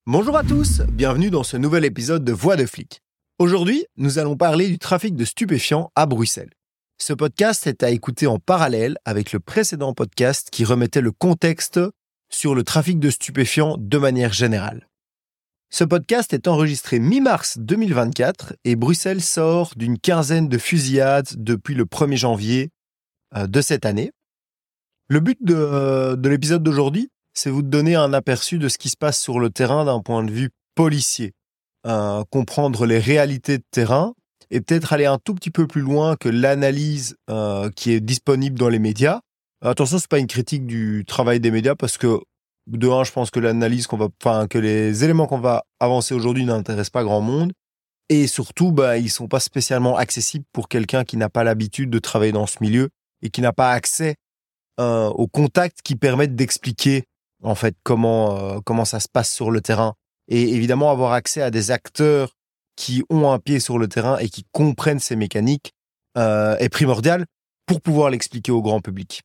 Bonjour à tous, bienvenue dans ce nouvel épisode de Voix de flic. Aujourd'hui, nous allons parler du trafic de stupéfiants à Bruxelles. Ce podcast est à écouter en parallèle avec le précédent podcast qui remettait le contexte sur le trafic de stupéfiants de manière générale. Ce podcast est enregistré mi-mars 2024 et Bruxelles sort d'une quinzaine de fusillades depuis le 1er janvier de cette année. Le but de l'épisode d'aujourd'hui, c'est vous donner un aperçu de ce qui se passe sur le terrain d'un point de vue policier, comprendre les réalités de terrain et peut-être aller un tout petit peu plus loin que l'analyse qui est disponible dans les médias. Attention, c'est pas une critique du travail des médias parce que de un, je pense que que les éléments qu'on va avancer aujourd'hui n'intéressent pas grand monde et surtout, ils sont pas spécialement accessibles pour quelqu'un qui n'a pas l'habitude de travailler dans ce milieu et qui n'a pas accès aux contacts qui permettent d'expliquer en fait comment ça se passe sur le terrain et évidemment avoir accès à des acteurs qui ont un pied sur le terrain et qui comprennent ces mécaniques est primordial pour pouvoir l'expliquer au grand public.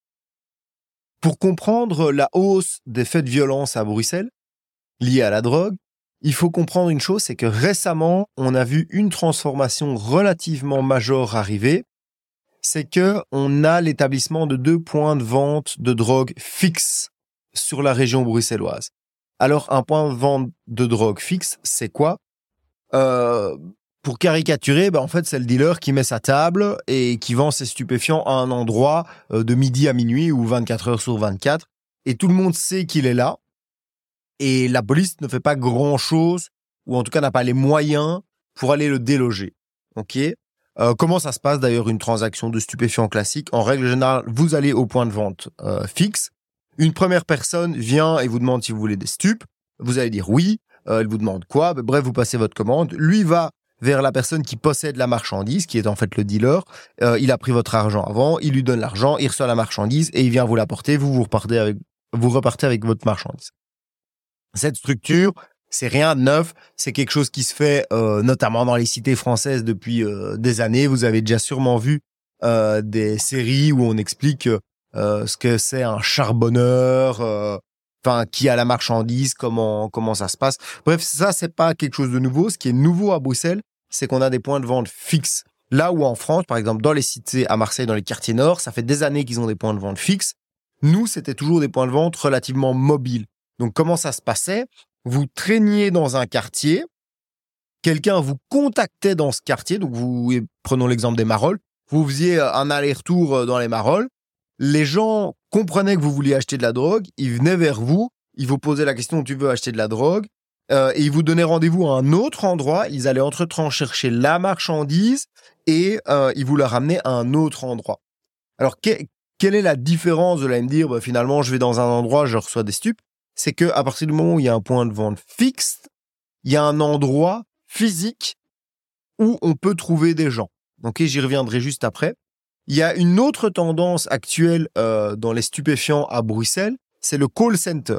Pour comprendre la hausse des faits de violence à Bruxelles liés à la drogue, il faut comprendre une chose, c'est que récemment, on a vu une transformation relativement majeure arriver. C'est que on a l'établissement de 2 points de vente de drogue fixes sur la région bruxelloise. Alors, un point de vente de drogue fixe, c'est quoi ? Pour caricaturer, en fait, c'est le dealer qui met sa table et qui vend ses stupéfiants à un endroit de midi à minuit ou 24 heures sur 24. Et tout le monde sait qu'il est là. Et la police ne fait pas grand-chose, ou en tout cas n'a pas les moyens pour aller le déloger. Ok ? Comment ça se passe d'ailleurs une transaction de stupéfiants classique ? En règle générale, vous allez au point de vente fixe. Une première personne vient et vous demande si vous voulez des stupes. Vous allez dire oui. Elle vous demande quoi ? Bref, vous passez votre commande. Lui va vers la personne qui possède la marchandise, qui est en fait le dealer. Il a pris votre argent avant, il lui donne l'argent, il reçoit la marchandise et il vient vous l'apporter. Vous repartez avec votre marchandise. Cette structure, c'est rien de neuf, c'est quelque chose qui se fait notamment dans les cités françaises depuis des années. Vous avez déjà sûrement vu des séries où on explique ce que c'est un charbonneur, qui a la marchandise, comment ça se passe. Bref, ça, c'est pas quelque chose de nouveau. Ce qui est nouveau à Bruxelles, c'est qu'on a des points de vente fixes. Là où en France, par exemple, dans les cités à Marseille, dans les quartiers nord, ça fait des années qu'ils ont des points de vente fixes. Nous, c'était toujours des points de vente relativement mobiles. Donc, comment ça se passait ? Vous traîniez dans un quartier, quelqu'un vous contactait dans ce quartier, donc prenons l'exemple des Marolles, vous faisiez un aller-retour dans les Marolles, les gens comprenaient que vous vouliez acheter de la drogue, ils venaient vers vous, ils vous posaient la question « tu veux acheter de la drogue ?» et ils vous donnaient rendez-vous à un autre endroit, ils allaient entre-temps chercher la marchandise et ils vous la ramenaient à un autre endroit. Alors, quelle est la différence de me dire finalement je vais dans un endroit, je reçois des stupes ? C'est que à partir du moment où il y a un point de vente fixe, il y a un endroit physique où on peut trouver des gens. Ok, j'y reviendrai juste après. Il y a une autre tendance actuelle dans les stupéfiants à Bruxelles, c'est le call center.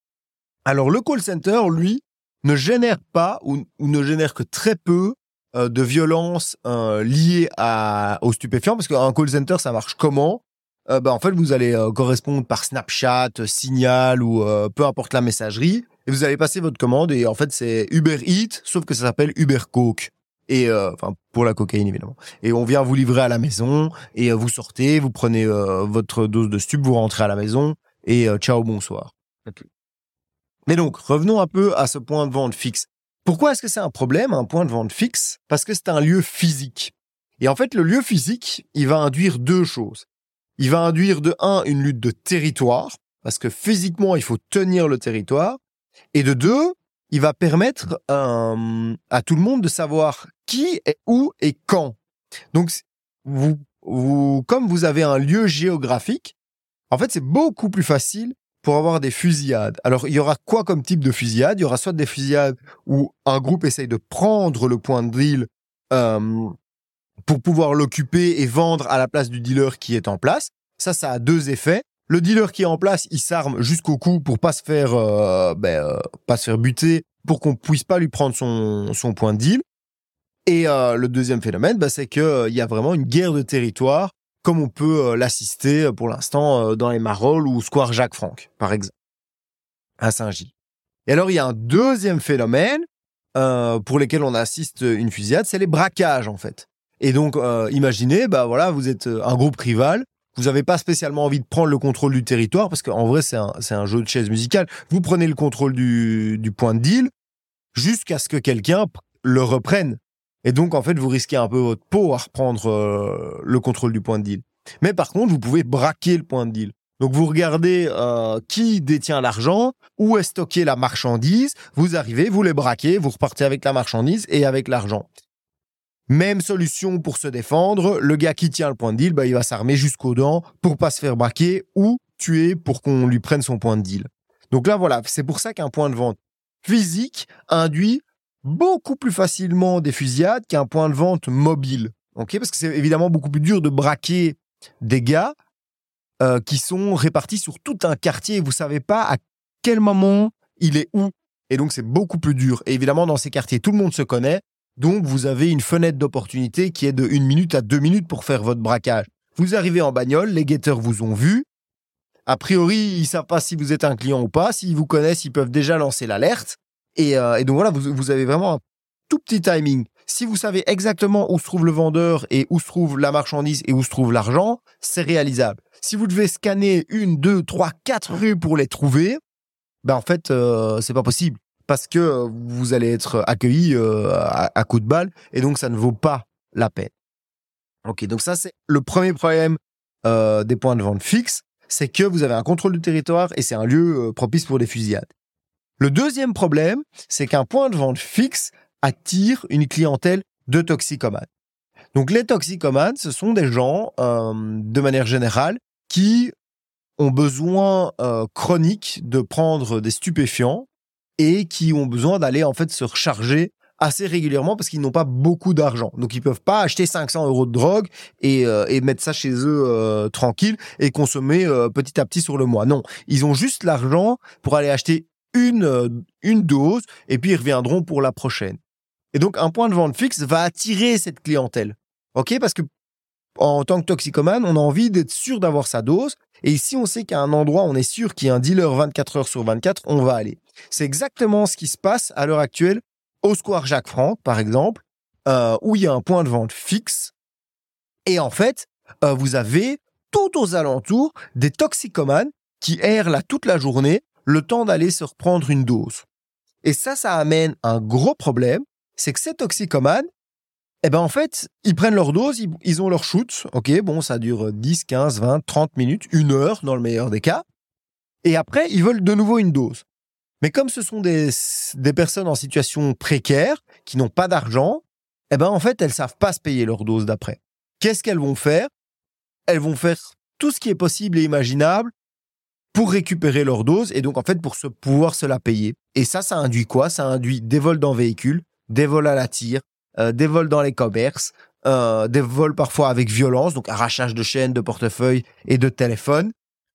Alors le call center, lui, ne génère pas ou ne génère que très peu de violences liées aux stupéfiants, parce qu'un call center, ça marche comment ? En fait, vous allez correspondre par Snapchat, Signal ou peu importe la messagerie, et vous allez passer votre commande, et en fait, c'est Uber Eats, sauf que ça s'appelle Uber Coke. Et pour la cocaïne, évidemment. Et on vient vous livrer à la maison, et vous sortez, vous prenez votre dose de stup, vous rentrez à la maison, et ciao, bonsoir. Okay. Mais donc, revenons un peu à ce point de vente fixe. Pourquoi est-ce que c'est un problème, un point de vente fixe ? Parce que c'est un lieu physique. Et en fait, le lieu physique, il va induire 2 choses. Il va induire de 1, une lutte de territoire, parce que physiquement, il faut tenir le territoire. Et de 2, il va permettre à tout le monde de savoir qui est où et quand. Donc, comme vous avez un lieu géographique, en fait, c'est beaucoup plus facile pour avoir des fusillades. Alors, il y aura quoi comme type de fusillade ? Il y aura soit des fusillades où un groupe essaye de prendre le point de deal pour pouvoir l'occuper et vendre à la place du dealer qui est en place. Ça a 2 effets. Le dealer qui est en place, il s'arme jusqu'au cou pour pas se faire buter, pour qu'on puisse pas lui prendre son point de deal. Et le deuxième phénomène, c'est que il y a vraiment une guerre de territoire, comme on peut l'assister pour l'instant dans les Marolles ou Square Jacques Franck, par exemple, à Saint-Gilles. Et alors, il y a un deuxième phénomène pour lequel on assiste une fusillade, c'est les braquages, en fait. Et donc, imaginez, vous êtes un groupe rival, vous n'avez pas spécialement envie de prendre le contrôle du territoire, parce qu'en vrai, c'est un jeu de chaises musicales. Vous prenez le contrôle du point de deal jusqu'à ce que quelqu'un le reprenne. Et donc, en fait, vous risquez un peu votre peau à reprendre le contrôle du point de deal. Mais par contre, vous pouvez braquer le point de deal. Donc, vous regardez qui détient l'argent, où est stockée la marchandise, vous arrivez, vous les braquez, vous repartez avec la marchandise et avec l'argent. Même solution pour se défendre, le gars qui tient le point de deal, il va s'armer jusqu'aux dents pour pas se faire braquer ou tuer pour qu'on lui prenne son point de deal. Donc là, voilà, c'est pour ça qu'un point de vente physique induit beaucoup plus facilement des fusillades qu'un point de vente mobile. Okay, parce que c'est évidemment beaucoup plus dur de braquer des gars qui sont répartis sur tout un quartier. Vous savez pas à quel moment il est où. Et donc, c'est beaucoup plus dur. Et évidemment, dans ces quartiers, tout le monde se connaît. Donc, vous avez une fenêtre d'opportunité qui est de 1 minute à 2 minutes pour faire votre braquage. Vous arrivez en bagnole, les guetteurs vous ont vu. A priori, ils ne savent pas si vous êtes un client ou pas. S'ils vous connaissent, ils peuvent déjà lancer l'alerte. Et donc, voilà, vous avez vraiment un tout petit timing. Si vous savez exactement où se trouve le vendeur et où se trouve la marchandise et où se trouve l'argent, c'est réalisable. Si vous devez scanner 1, 2, 3, 4 rues pour les trouver, en fait, c'est pas possible. Parce que vous allez être accueilli à coups de balle et donc ça ne vaut pas la peine. Ok, donc ça c'est le premier problème des points de vente fixes, c'est que vous avez un contrôle du territoire et c'est un lieu propice pour des fusillades. Le deuxième problème, c'est qu'un point de vente fixe attire une clientèle de toxicomanes. Donc les toxicomanes, ce sont des gens, de manière générale, qui ont besoin chronique de prendre des stupéfiants et qui ont besoin d'aller en fait se recharger assez régulièrement parce qu'ils n'ont pas beaucoup d'argent. Donc ils peuvent pas acheter 500 € de drogue et mettre ça chez eux tranquille et consommer petit à petit sur le mois. Non, ils ont juste l'argent pour aller acheter une dose et puis ils reviendront pour la prochaine. Et donc un point de vente fixe va attirer cette clientèle. Ok, parce que en tant que toxicomane, on a envie d'être sûr d'avoir sa dose. Et ici, on sait qu'à un endroit, on est sûr qu'il y a un dealer 24 heures sur 24, on va aller. C'est exactement ce qui se passe à l'heure actuelle au Square Jacques Franck, par exemple, où il y a un point de vente fixe. Et en fait, vous avez tout aux alentours des toxicomanes qui errent là toute la journée, le temps d'aller se reprendre une dose. Et ça amène un gros problème, c'est que ces toxicomanes, en fait, ils prennent leur dose, ils ont leur shoot. Ok, bon, ça dure 10, 15, 20, 30 minutes, 1 heure dans le meilleur des cas. Et après, ils veulent de nouveau une dose. Mais comme ce sont des personnes en situation précaire, qui n'ont pas d'argent, en fait, elles savent pas se payer leur dose d'après. Qu'est-ce qu'elles vont faire? Elles vont faire tout ce qui est possible et imaginable pour récupérer leur dose et donc, en fait, pour pouvoir se la payer. Et ça induit quoi? Ça induit des vols dans véhicules, des vols à la tire, des vols dans les commerces, des vols parfois avec violence, donc arrachage de chaînes, de portefeuilles et de téléphones.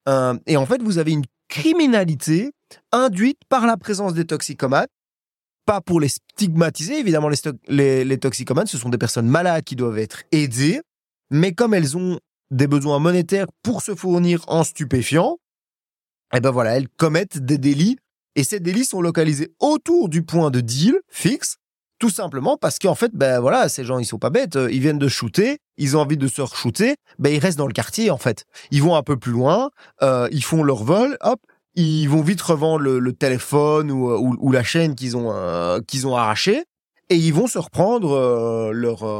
Et en fait, vous avez une criminalité induite par la présence des toxicomanes, pas pour les stigmatiser. Évidemment, les toxicomanes, ce sont des personnes malades qui doivent être aidées, mais comme elles ont des besoins monétaires pour se fournir en stupéfiants, voilà, elles commettent des délits et ces délits sont localisés autour du point de deal fixe. Tout simplement parce qu'en fait, ces gens, ils sont pas bêtes. Ils viennent de shooter, ils ont envie de se re-shooter, ils restent dans le quartier, en fait. Ils vont un peu plus loin, ils font leur vol, hop, ils vont vite revendre le téléphone ou la chaîne qu'ils ont arrachée et ils vont se reprendre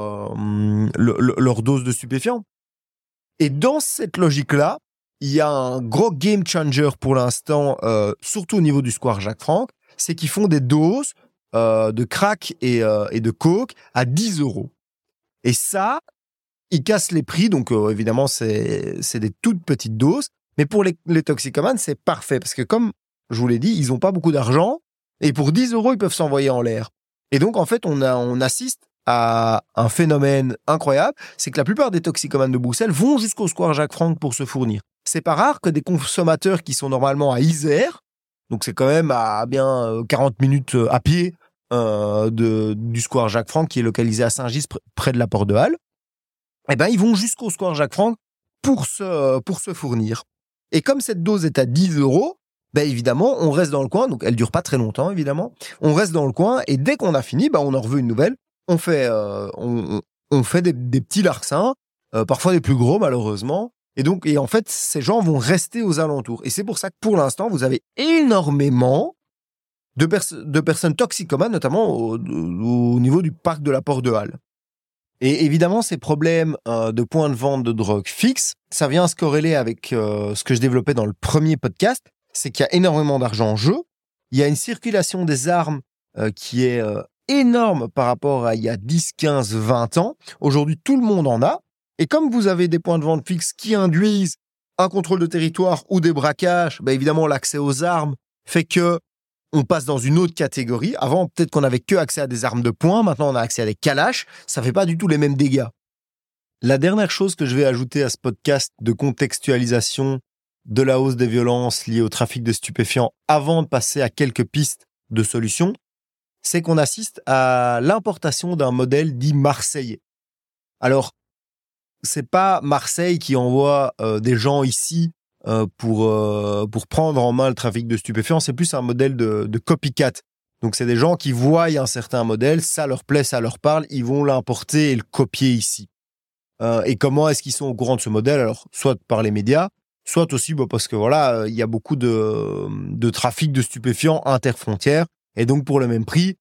leur dose de stupéfiants. Et dans cette logique-là, il y a un gros game changer pour l'instant, surtout au niveau du Square Jacques Franck, c'est qu'ils font des doses de crack et de coke à 10 €. Et ça, ils cassent les prix, donc évidemment, c'est des toutes petites doses. Mais pour les toxicomanes, c'est parfait, parce que comme je vous l'ai dit, ils n'ont pas beaucoup d'argent, et pour 10 €, ils peuvent s'envoyer en l'air. Et donc, en fait, on assiste à un phénomène incroyable, c'est que la plupart des toxicomanes de Bruxelles vont jusqu'au Square Jacques Franck pour se fournir. C'est pas rare que des consommateurs qui sont normalement à Isère, donc c'est quand même à bien 40 minutes à pied du Square Jacques Franck qui est localisé à Saint-Gis près de la Porte de Halle, ils vont jusqu'au Square Jacques Franck pour se fournir. Et comme cette dose est à 10 €, évidemment, on reste dans le coin. Donc, elle dure pas très longtemps, évidemment. On reste dans le coin et dès qu'on a fini, on en reveut une nouvelle. On fait, on fait des petits larcins, parfois des plus gros, malheureusement. Et en fait, ces gens vont rester aux alentours. Et c'est pour ça que pour l'instant, vous avez énormément de personnes toxicomanes, notamment au niveau du parc de la Porte de Halle. Et évidemment, ces problèmes de points de vente de drogue fixes, ça vient se corréler avec ce que je développais dans le premier podcast, c'est qu'il y a énormément d'argent en jeu. Il y a une circulation des armes qui est énorme par rapport à il y a 10, 15, 20 ans. Aujourd'hui, tout le monde en a. Et comme vous avez des points de vente fixes qui induisent un contrôle de territoire ou des braquages, évidemment, l'accès aux armes fait que on passe dans une autre catégorie. Avant, peut-être qu'on n'avait que accès à des armes de poing. Maintenant, on a accès à des calaches. Ça fait pas du tout les mêmes dégâts. La dernière chose que je vais ajouter à ce podcast de contextualisation de la hausse des violences liées au trafic de stupéfiants avant de passer à quelques pistes de solutions, c'est qu'on assiste à l'importation d'un modèle dit marseillais. Alors, c'est pas Marseille qui envoie des gens ici pour prendre en main le trafic de stupéfiants, c'est plus un modèle de copycat. Donc, c'est des gens qui voient un certain modèle, ça leur plaît, ça leur parle, ils vont l'importer et le copier ici. Et comment est-ce qu'ils sont au courant de ce modèle? Alors, soit par les médias, soit aussi parce que voilà, il y a beaucoup de trafic de stupéfiants interfrontières. Et donc, pour le même prix,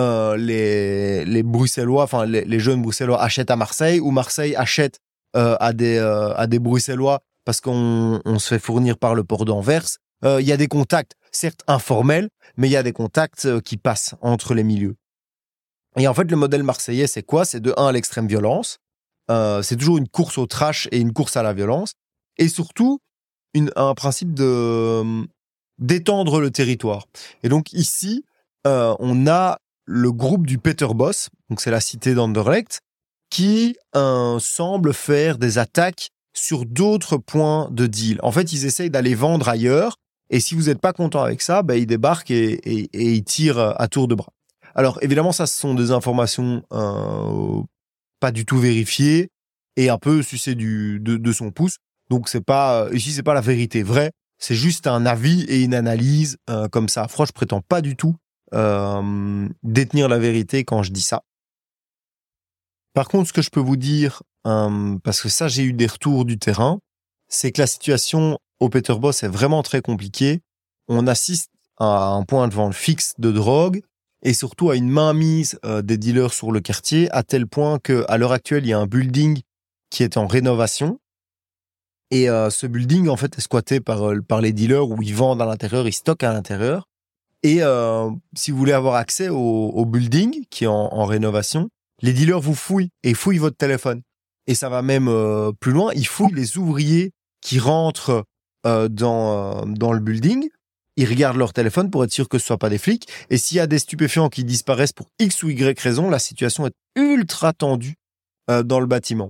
les Bruxellois, enfin les jeunes Bruxellois achètent à Marseille, ou Marseille achète à des Bruxellois parce qu'on se fait fournir par le port d'Anvers. Il y a des contacts, certes informels, mais il y a des contacts qui passent entre les milieux. Et en fait, le modèle marseillais, c'est quoi? C'est de 1 l'extrême violence. C'est toujours une course au trash et une course à la violence. Et surtout, un principe d'étendre le territoire. Et donc ici, on a le groupe du Peter Boss, donc c'est la cité d'Anderlecht, qui semble faire des attaques sur d'autres points de deal. En fait, ils essayent d'aller vendre ailleurs, et si vous n'êtes pas content avec ça, ils débarquent et ils tirent à tour de bras. Alors, évidemment, ça, ce sont des informations pas du tout vérifiées et un peu sucées de son pouce. Donc, ici, c'est pas la vérité vraie, c'est juste un avis et une analyse comme ça. Franchement, je prétends pas du tout détenir la vérité quand je dis ça. Par contre, ce que je peux vous dire, parce que ça, j'ai eu des retours du terrain, c'est que la situation au Peter Boss est vraiment très compliquée. On assiste à un point de vente fixe de drogue et surtout à une mainmise des dealers sur le quartier, à tel point qu'à l'heure actuelle, il y a un building qui est en rénovation. Et ce building, en fait, est squatté par les dealers où ils vendent à l'intérieur, ils stockent à l'intérieur. Et si vous voulez avoir accès au building qui est en rénovation, les dealers vous fouillent et fouillent votre téléphone. Et ça va même plus loin, ils fouillent les ouvriers qui rentrent dans le building. Ils regardent leur téléphone pour être sûr que ce soit pas des flics. Et s'il y a des stupéfiants qui disparaissent pour X ou Y raison, la situation est ultra tendue dans le bâtiment.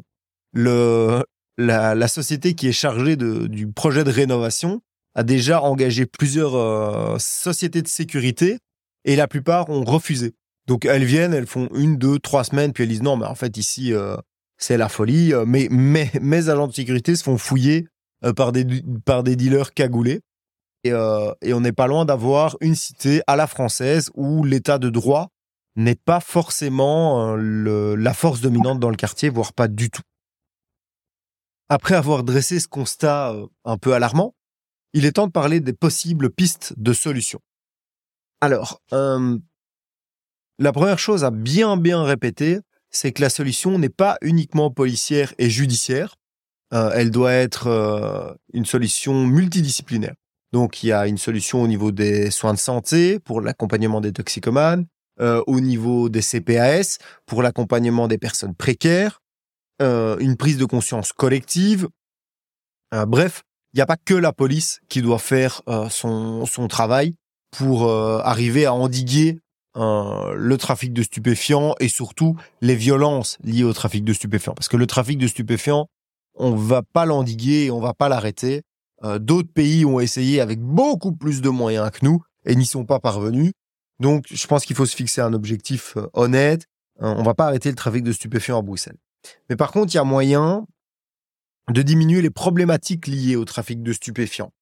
La société qui est chargée du projet de rénovation a déjà engagé plusieurs sociétés de sécurité et la plupart ont refusé. Donc elles viennent, elles font 1, 2, 3 semaines, puis elles disent non, mais en fait ici c'est la folie. Mais mes agents de sécurité se font fouiller par des dealers cagoulés. Et on n'est pas loin d'avoir une cité à la française où l'état de droit n'est pas forcément la force dominante dans le quartier, voire pas du tout. Après avoir dressé ce constat un peu alarmant, il est temps de parler des possibles pistes de solutions. Alors, la première chose à bien répéter, c'est que la solution n'est pas uniquement policière et judiciaire. Elle doit être une solution multidisciplinaire. Donc, il y a une solution au niveau des soins de santé pour l'accompagnement des toxicomanes, au niveau des CPAS pour l'accompagnement des personnes précaires, une prise de conscience collective. Bref, il n'y a pas que la police qui doit faire son travail pour arriver à endiguer le trafic de stupéfiants et surtout les violences liées au trafic de stupéfiants. Parce que le trafic de stupéfiants, on va pas l'endiguer et on va pas l'arrêter. D'autres pays ont essayé avec beaucoup plus de moyens que nous et n'y sont pas parvenus. Donc, je pense qu'il faut se fixer un objectif honnête. On va pas arrêter le trafic de stupéfiants à Bruxelles. Mais par contre, il y a moyen de diminuer les problématiques liées au trafic de stupéfiants.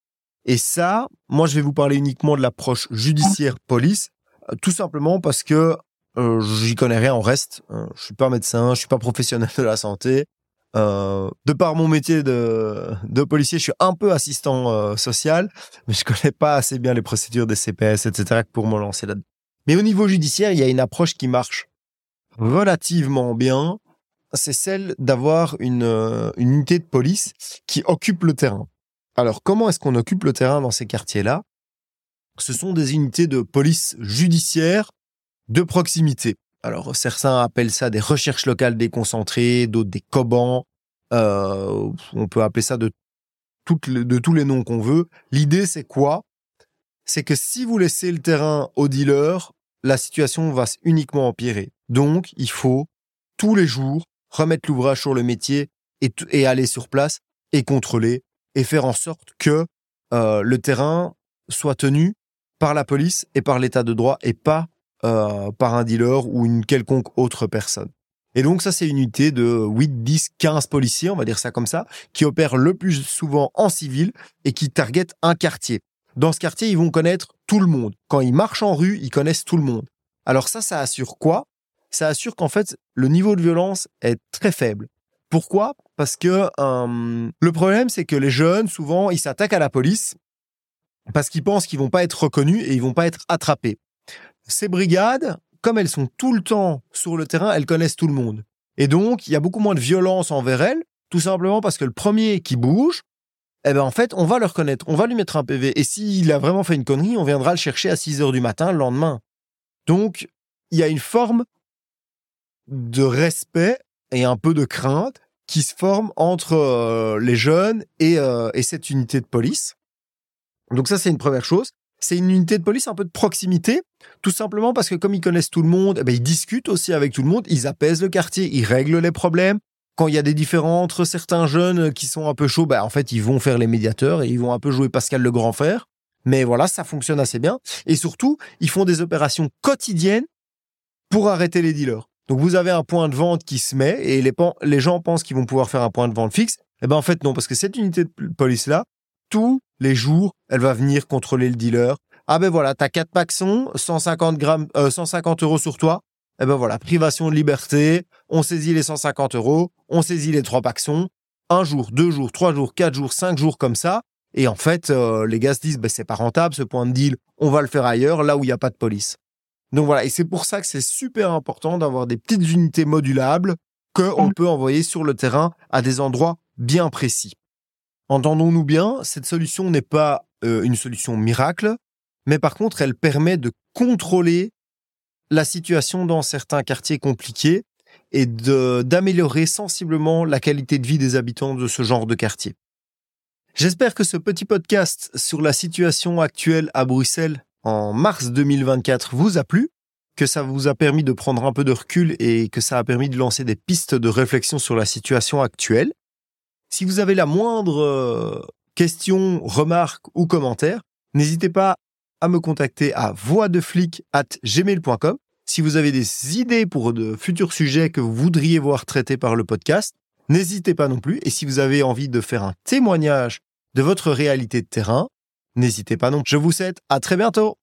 Et ça, moi, je vais vous parler uniquement de l'approche judiciaire police, tout simplement parce que j'y connais rien en reste. Je suis pas médecin, je suis pas professionnel de la santé. De par mon métier de policier, je suis un peu assistant social, mais je connais pas assez bien les procédures des CPS, etc. pour me lancer là-dedans. Mais au niveau judiciaire, il y a une approche qui marche relativement bien. C'est celle d'avoir une unité de police qui occupe le terrain. Alors, comment est-ce qu'on occupe le terrain dans ces quartiers-là ? Ce sont des unités de police judiciaire de proximité. Alors, certains appellent ça des recherches locales déconcentrées, d'autres des COBAN. On peut appeler ça de tous les noms qu'on veut. L'idée, c'est quoi ? C'est que si vous laissez le terrain aux dealers, la situation va uniquement empirer. Donc, il faut tous les jours remettre l'ouvrage sur le métier et aller sur place et contrôler et faire en sorte que le terrain soit tenu par la police et par l'état de droit et pas par un dealer ou une quelconque autre personne. Et donc ça, c'est une unité de 8, 10, 15 policiers, on va dire ça comme ça, qui opèrent le plus souvent en civil et qui targetent un quartier. Dans ce quartier, ils vont connaître tout le monde. Quand ils marchent en rue, ils connaissent tout le monde. Alors ça assure quoi ? Ça assure qu'en fait, le niveau de violence est très faible. Pourquoi ? Parce que le problème, c'est que les jeunes, souvent, ils s'attaquent à la police parce qu'ils pensent qu'ils vont pas être reconnus et ils vont pas être attrapés. Ces brigades, comme elles sont tout le temps sur le terrain, elles connaissent tout le monde. Et donc, il y a beaucoup moins de violence envers elles, tout simplement parce que le premier qui bouge, en fait, on va le reconnaître, on va lui mettre un PV. Et s'il a vraiment fait une connerie, on viendra le chercher à 6h du matin le lendemain. Donc, il y a une forme de respect et un peu de crainte qui se forme entre les jeunes et cette unité de police. Donc ça, c'est une première chose. C'est une unité de police un peu de proximité, tout simplement parce que comme ils connaissent tout le monde, ils discutent aussi avec tout le monde, ils apaisent le quartier, ils règlent les problèmes. Quand il y a des différends entre certains jeunes qui sont un peu chauds, en fait, ils vont faire les médiateurs et ils vont un peu jouer Pascal le grand frère. Mais voilà, ça fonctionne assez bien. Et surtout, ils font des opérations quotidiennes pour arrêter les dealers. Donc, vous avez un point de vente qui se met et les gens pensent qu'ils vont pouvoir faire un point de vente fixe. En fait, non, parce que cette unité de police-là, tous les jours, elle va venir contrôler le dealer. Ah voilà, t'as 4 paxons, 150 € sur toi. Voilà, privation de liberté, on saisit les 150 €, on saisit les 3 paxons. 1 jour, 2 jours, 3 jours, 4 jours, 5 jours comme ça. Et en fait, les gars se disent, c'est pas rentable, ce point de deal, on va le faire ailleurs, là où il n'y a pas de police. Donc voilà, et c'est pour ça que c'est super important d'avoir des petites unités modulables qu'on peut envoyer sur le terrain à des endroits bien précis. Entendons-nous bien, cette solution n'est pas une solution miracle, mais par contre, elle permet de contrôler la situation dans certains quartiers compliqués et d'améliorer sensiblement la qualité de vie des habitants de ce genre de quartier. J'espère que ce petit podcast sur la situation actuelle à Bruxelles en mars 2024 vous a plu, que ça vous a permis de prendre un peu de recul et que ça a permis de lancer des pistes de réflexion sur la situation actuelle. Si vous avez la moindre question, remarque ou commentaire, n'hésitez pas à me contacter à voixdeflic@gmail.com. Si vous avez des idées pour de futurs sujets que vous voudriez voir traités par le podcast, n'hésitez pas non plus. Et si vous avez envie de faire un témoignage de votre réalité de terrain, n'hésitez pas non plus. Je vous souhaite à très bientôt.